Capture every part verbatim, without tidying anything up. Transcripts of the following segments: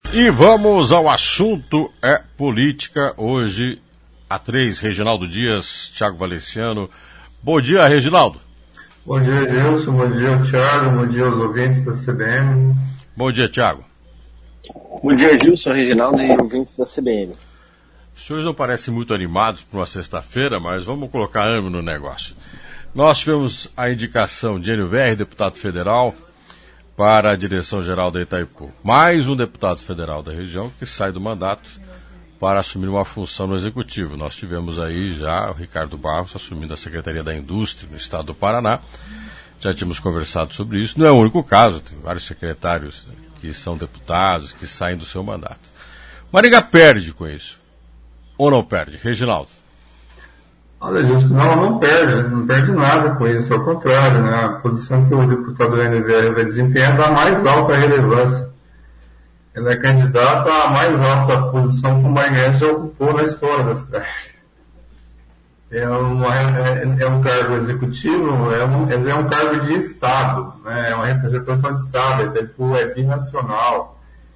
E vamos ao assunto é política. Hoje, a três, Reginaldo Dias, Thiago Valenciano. Bom dia, Reginaldo. Bom dia, Edilson. Bom dia, Thiago. Bom dia aos ouvintes da C B N. Bom dia, Thiago. Bom dia, Edilson, Reginaldo e ouvintes da C B N. Os senhores não parecem muito animados para uma sexta-feira, mas vamos colocar ânimo no negócio. Nós tivemos a indicação de Enio Verri, deputado federal, para a direção-geral da Itaipu. Mais um deputado federal da região que sai do mandato para assumir uma função no Executivo. Nós tivemos aí já o Ricardo Barros assumindo a Secretaria da Indústria no estado do Paraná. Já tínhamos conversado sobre isso. Não é o único caso, tem vários secretários que são deputados, que saem do seu mandato. Maringá perde com isso. Ou não perde? Reginaldo. Olha, Edilson, não, não perde, não perde nada com isso, ao contrário, né? A posição que o deputado Enio Verri vai desempenhar é da mais alta relevância. Ele é candidato à mais alta posição que o Maringá já ocupou na história da cidade. É, uma, é, é um cargo executivo, é um, é um cargo de Estado, né? É uma representação de Estado, Itaipu é binacional.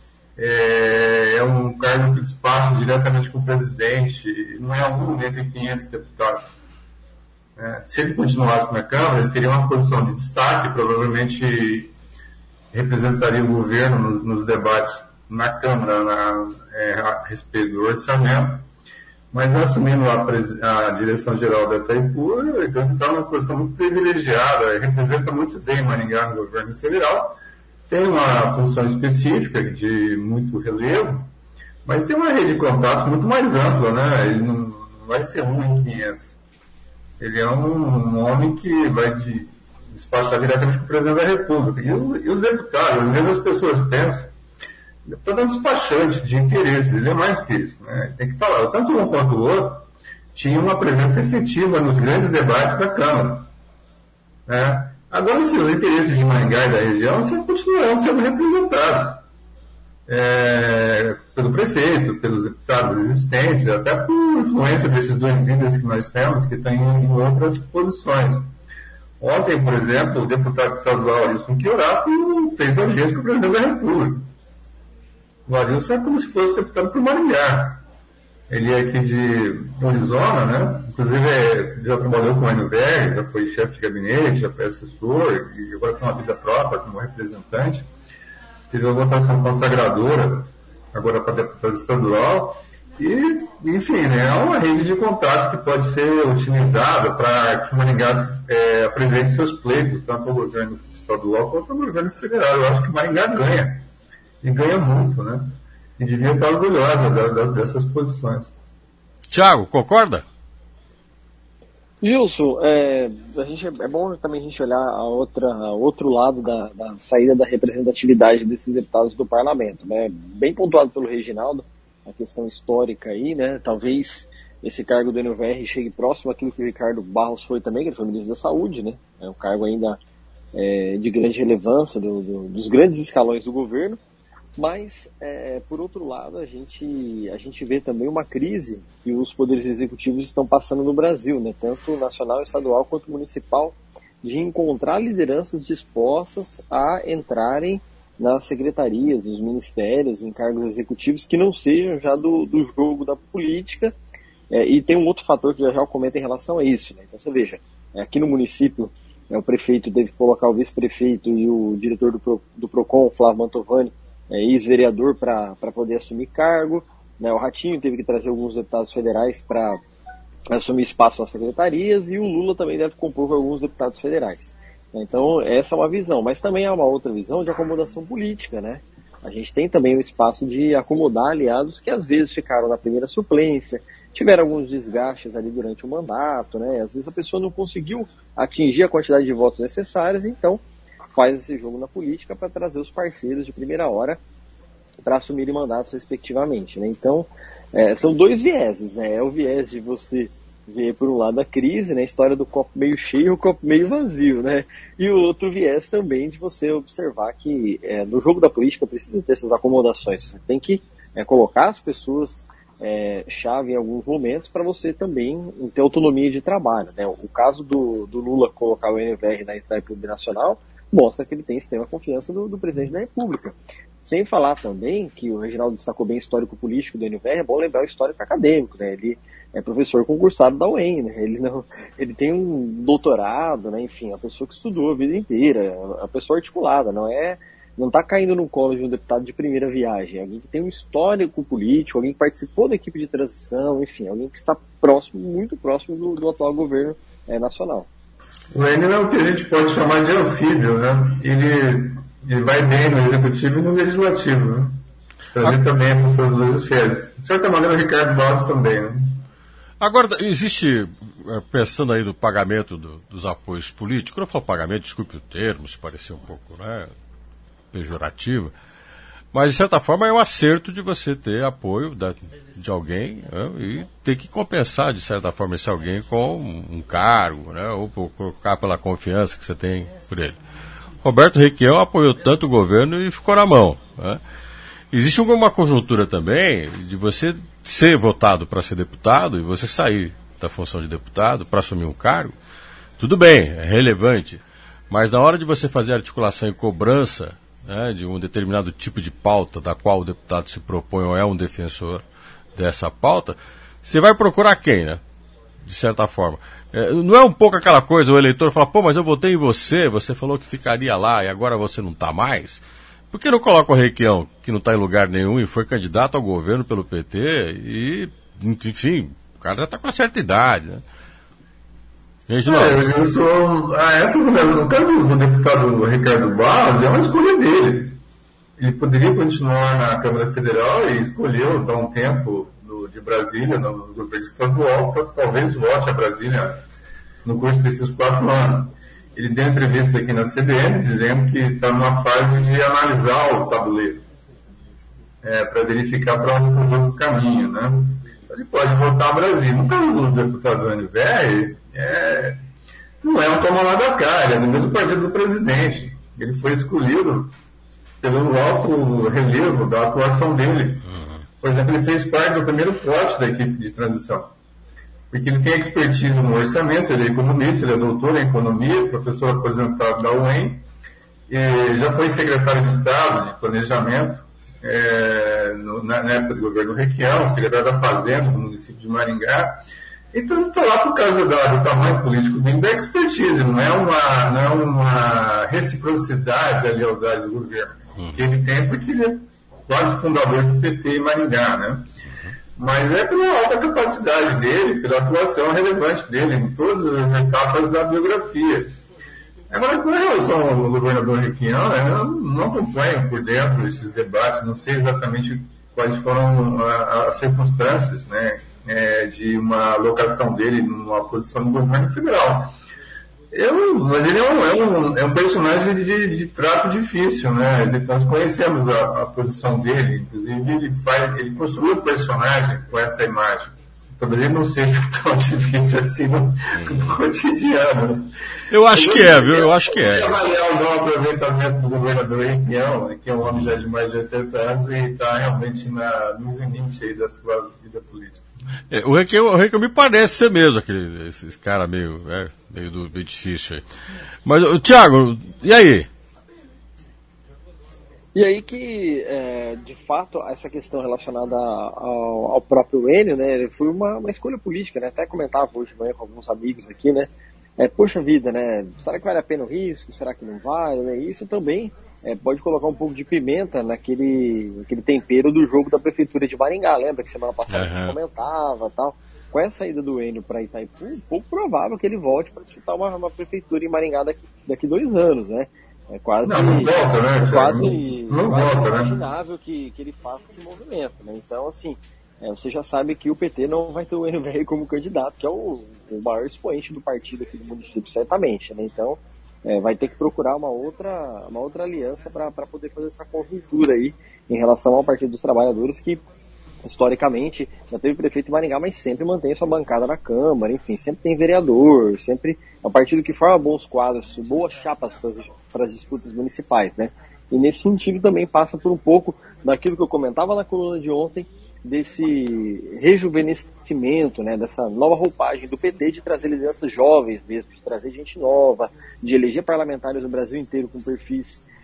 É, é um cargo que despacha diretamente com o presidente, não é um entre quinhentos deputados. É, se ele continuasse na Câmara, ele teria uma posição de destaque, provavelmente representaria o governo nos, nos debates na Câmara na, é, a respeito do orçamento, mas assumindo a, a direção-geral da Itaipu, ele está numa posição muito privilegiada, representa muito bem Maringá no governo federal. Tem uma função específica de muito relevo, mas tem uma rede de contatos muito mais ampla, né? Ele não, não vai ser um em quinhentos. Ele é um, um homem que vai de, despachar diretamente com o presidente da República. E, o, e os deputados, às vezes as pessoas pensam, o deputado é um despachante de interesses, ele é mais que isso, né? Ele tem que estar lá. Tanto um quanto o outro tinha uma presença efetiva nos grandes debates da Câmara, né? Agora, sim, os interesses de Maringá e da região sim, continuarão sendo representados é, pelo prefeito, pelos deputados existentes, até por influência desses dois líderes que nós temos, que estão em outras posições. Ontem, por exemplo, o deputado estadual Arilson Chiorato fez audiência com o presidente da República. O Arilson é como se fosse deputado por Maringá. Ele é aqui de Arizona, né? Inclusive é, já trabalhou com o Enio Verri, já foi chefe de gabinete, já foi assessor, e agora tem uma vida própria como representante. Teve uma votação consagradora, agora para deputado estadual. E, enfim, né, é uma rede de contatos que pode ser utilizada para que Maringá é, apresente seus pleitos, tanto ao governo estadual quanto ao governo federal. Eu acho que Maringá ganha, e ganha muito, né? E devia estar orgulhosa da, da, dessas posições. Tiago, concorda? Gilson, é, a gente, é bom também a gente olhar a outra, a outro lado da, da saída da representatividade desses deputados do parlamento, né? Bem pontuado pelo Reginaldo, a questão histórica aí, né? Talvez esse cargo do Enio Verri chegue próximo àquilo que o Ricardo Barros foi também, que ele foi ministro da Saúde, né? É um cargo ainda é, de grande relevância do, do, dos grandes escalões do governo. Mas, é, por outro lado, a gente, a gente vê também uma crise que os poderes executivos estão passando no Brasil, né? Tanto nacional, estadual quanto municipal, de encontrar lideranças dispostas a entrarem nas secretarias, nos ministérios, em cargos executivos que não sejam já do, do jogo da política. É, e tem um outro fator que eu já comento em relação a isso, né? Então, você veja, aqui no município, é, o prefeito teve que colocar o vice-prefeito e o diretor do, Pro, do PROCON, Flávio Mantovani, É, ex-vereador para poder assumir cargo, né? O Ratinho teve que trazer alguns deputados federais para assumir espaço nas secretarias, e o Lula também deve compor com alguns deputados federais. Então, essa é uma visão, mas também há uma outra visão de acomodação política, né? A gente tem também o espaço de acomodar aliados que às vezes ficaram na primeira suplência, tiveram alguns desgastes ali durante o mandato, né? Às vezes a pessoa não conseguiu atingir a quantidade de votos necessárias, então faz esse jogo na política para trazer os parceiros de primeira hora para assumirem mandatos respectivamente, né? Então, é, são dois vieses, né? É o viés de você ver, por um lado, a crise, né? A história do copo meio cheio e o copo meio vazio, né? E o outro viés também de você observar que é, no jogo da política precisa ter essas acomodações. Você tem que é, colocar as pessoas é, chave em alguns momentos para você também ter autonomia de trabalho, né? O caso do, do Lula colocar o Enio Verri na Itaipu Nacional mostra que ele tem extrema confiança do, do presidente da República. Sem falar também que o Reginaldo destacou bem o histórico político do N V R, é bom lembrar o histórico acadêmico, né? Ele é professor concursado da U E M, né? Ele, não, ele tem um doutorado, né? Enfim, a pessoa que estudou a vida inteira, a pessoa articulada, não é, não está caindo no colo de um deputado de primeira viagem, é alguém que tem um histórico político, alguém que participou da equipe de transição, enfim, alguém que está próximo, muito próximo do, do atual governo é, nacional. O Enio é o que a gente pode chamar de anfíbio, né? Ele, ele vai bem no executivo e no legislativo, né? Trazer ah. também essas duas esferas. De certa maneira, o Ricardo Barros também, né? Agora, existe, pensando aí no pagamento do, dos apoios políticos, quando eu falo pagamento, desculpe o termo, se parecer um pouco, né, pejorativo, mas de certa forma é um acerto de você ter apoio da, de alguém, né, e ter que compensar de certa forma esse alguém com um cargo, né, ou por colocar pela confiança que você tem por ele. Roberto Requião apoiou tanto o governo e ficou na mão, né. Existe uma conjuntura também de você ser votado para ser deputado e você sair da função de deputado para assumir um cargo, tudo bem, é relevante, mas na hora de você fazer articulação e cobrança, né, de um determinado tipo de pauta da qual o deputado se propõe ou é um defensor dessa pauta, você vai procurar quem, né? De certa forma. É, não é um pouco aquela coisa, o eleitor fala, pô, mas eu votei em você, você falou que ficaria lá e agora você não está mais? Por que não coloca o Requião, que não está em lugar nenhum e foi candidato ao governo pelo P T e, enfim, o cara já está com uma certa idade, né? É, eu sou, ah, essa, no caso do deputado Ricardo Barros, é uma escolha dele. Ele poderia continuar na Câmara Federal e escolheu dar um tempo do, de Brasília, no, no governo estadual, para talvez volte a Brasília no curso desses quatro anos. Ele deu entrevista aqui na C B N dizendo que está numa fase de analisar o tabuleiro, é, para verificar para onde o jogo caminha, né? Ele pode voltar a Brasília. No caso do deputado N V R, é, não é um toma lá da cara, é do mesmo partido do presidente. Ele foi escolhido pelo alto relevo da atuação dele. Por exemplo, ele fez parte do primeiro pote da equipe de transição. Porque ele tem expertise no orçamento, ele é economista, ele é doutor em economia, professor aposentado da U E M, e já foi secretário de Estado de Planejamento, é, no, na, na época do governo Requião, secretário da Fazenda do município de Maringá. Então ele está lá por causa da, do tamanho político dele, da expertise, não é uma, não é uma reciprocidade a lealdade do governo, uhum. que ele tem porque ele é quase fundador do P T em Maringá, né? Mas é pela alta capacidade dele, pela atuação relevante dele em todas as etapas da biografia. Agora, com relação ao governador Requião, né, eu não acompanho por dentro esses debates, não sei exatamente quais foram as circunstâncias, né, é, de uma alocação dele numa posição no governo federal. Eu, mas ele é um, é um, é um personagem de, de trato difícil, né? Nós conhecemos a, a posição dele, inclusive ele, faz, ele construiu o personagem com essa imagem. Talvez ele não seja tão difícil assim no, no cotidiano. Eu acho que é, viu? Eu acho que é. Se avaliar o bom aproveitamento do governador Requião, que é um homem já de mais de oitenta anos e está realmente na, nos limites aí da sua vida política. É, o Requião, o Requião me parece ser mesmo aquele, esse, esse cara meio, é, meio, do, meio difícil aí. Mas, o Thiago, e aí? E aí que, é, de fato, essa questão relacionada ao, ao próprio Enio, né, foi uma, uma escolha política, né? Até comentava hoje de manhã com alguns amigos aqui, né? É, poxa vida, né? Será que vale a pena o risco? Será que não vale? Né? Isso também é, pode colocar um pouco de pimenta naquele, naquele tempero do jogo da Prefeitura de Maringá. Lembra que semana passada uhum. a gente comentava e tal? Com essa saída do Enio para Itaipu, um pouco provável que ele volte para disputar uma, uma prefeitura em Maringá daqui, daqui dois anos, né? É quase, não, não volta, né? quase, não, não quase volta, imaginável né? que, que ele faça esse movimento, né? Então, assim, é, você já sabe que o P T não vai ter o Enio Velho como candidato, que é o, o maior expoente do partido aqui do município, certamente, né? Então, é, vai ter que procurar uma outra, uma outra aliança para poder fazer essa conjuntura aí em relação ao Partido dos Trabalhadores, que historicamente já teve prefeito em Maringá, mas sempre mantém sua bancada na Câmara, enfim, sempre tem vereador, sempre é um partido que forma bons quadros, boas chapas para as disputas municipais, né? E nesse sentido também passa por um pouco daquilo que eu comentava na coluna de ontem, desse rejuvenescimento, né, dessa nova roupagem do P T, de trazer lideranças jovens mesmo, de trazer gente nova, de eleger parlamentares no Brasil inteiro com perfis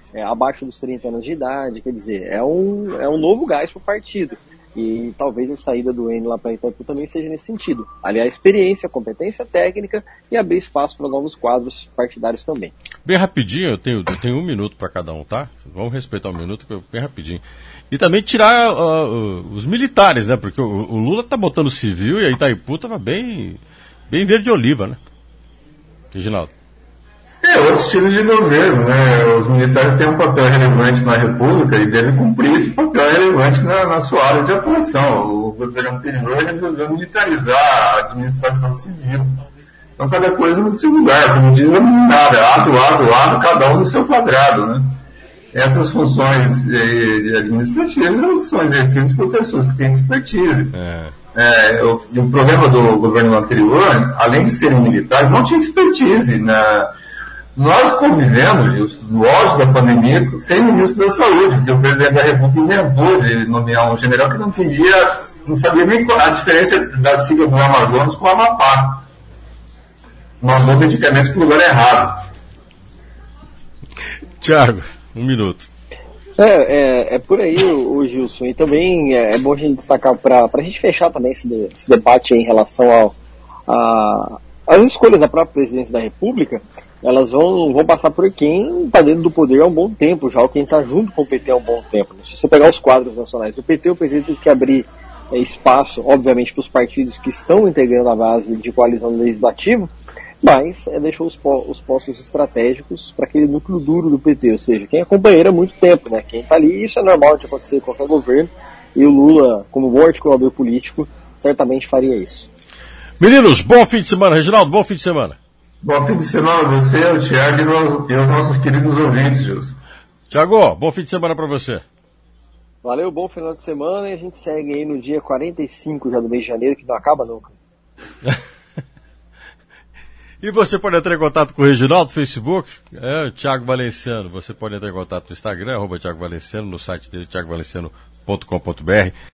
é, abaixo dos trinta anos de idade, quer dizer, é um, é um novo gás para o partido. E talvez a saída do Enio lá para Itaipu também seja nesse sentido. Aliás, experiência, competência técnica e abrir espaço para novos quadros partidários também. Bem rapidinho, eu tenho, eu tenho um minuto para cada um, tá? Vamos respeitar um minuto, bem rapidinho. E também tirar uh, uh, os militares, né? Porque o, o Lula tá botando civil e a Itaipu tava bem, bem verde oliva, né? Reginaldo. É, outro estilo de governo, né? Os militares têm um papel relevante na República e devem cumprir esse papel relevante na, na sua área de atuação. O governo anterior resolveu militarizar a administração civil. Então, cada coisa no seu lugar, como diz a nada, lado, lado, lado, cada um no seu quadrado, né? Essas funções eh, administrativas são exercidas por pessoas que têm expertise. É. É, o, o problema do governo anterior, além de serem militares, não tinha expertise, né? Nós convivemos, no auge da pandemia, sem ministro da saúde, porque o presidente da República inventou de nomear um general que não entendia, não sabia nem qual a diferença da sigla do Amazonas com o Amapá. Mandou medicamentos para o lugar errado. Tiago, um minuto. É, é, é por aí, o, o Gilson. E também é, é bom a gente destacar, para a gente fechar também esse, de, esse debate aí em relação ao, a, às escolhas da própria presidência da República. Elas vão, vão passar por quem está dentro do poder há um bom tempo já, ou quem está junto com o P T há um bom tempo. Se você pegar os quadros nacionais do P T, o P T tem que abrir é, espaço, obviamente, para os partidos que estão integrando a base de coalizão legislativa, mas é, deixou os, po- os postos estratégicos para aquele núcleo duro do P T, ou seja, quem é companheiro há muito tempo, né? Quem está ali, isso é normal de acontecer em qualquer governo, e o Lula, como bom articulador político, certamente faria isso. Meninos, bom fim de semana. Reginaldo, bom fim de semana. Bom fim de semana a você, o Thiago e os nossos queridos ouvintes, Gilson. Tiago, bom fim de semana para você. Valeu, bom final de semana e a gente segue aí no dia quarenta e cinco já do mês de janeiro, que não acaba nunca. E você pode entrar em contato com o Reginaldo no Facebook, é o Thiago Valenciano. Você pode entrar em contato no Instagram, arroba Thiago Valenciano, no site dele, thiago valenciano ponto com ponto b r.